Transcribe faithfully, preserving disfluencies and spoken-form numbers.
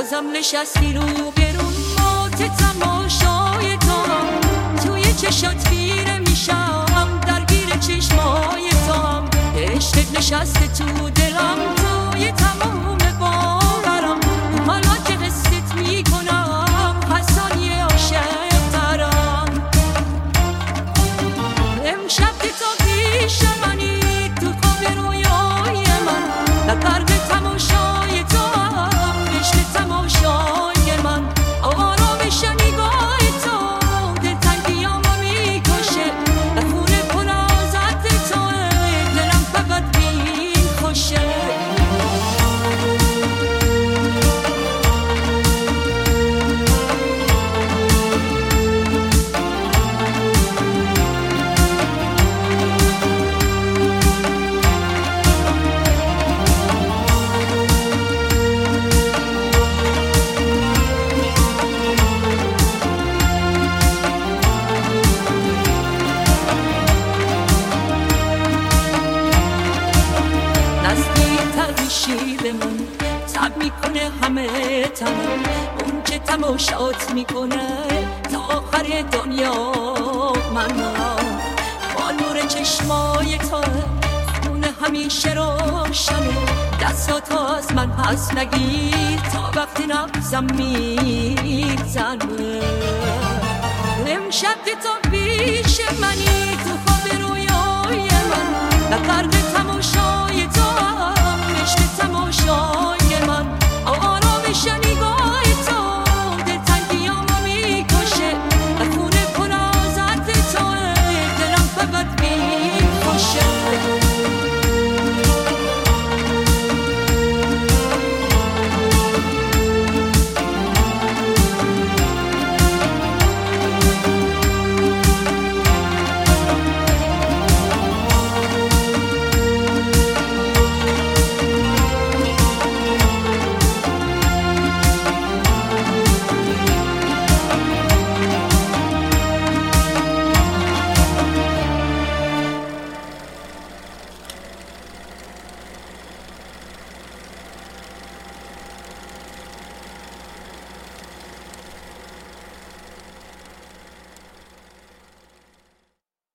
بازم نشستی رو برون مات تماشای تو توی چشات خیره میشم درگیر چشمای تو عشقت نشسته تو دلم توی تمام باورم حالا که حست میکنم حسانی عاشق ترم امشب که تو پیش منی تو خواب رویای من در غرق تماشای تو عشق تماشای من آرامش نگاه تو دلتنگیامو میکشه در خونه پر از عطر توه دلم فقط بین خوشه شیر من تب میکنه همه تنم اون که تماشات میکنه تا آخر دنیا من با نور چشمای تو خونه همیشه روشنه دستات از من پس نگیر تا وقتی نبزم میزنه امشب که تو پیش منی تو خواب رویای من در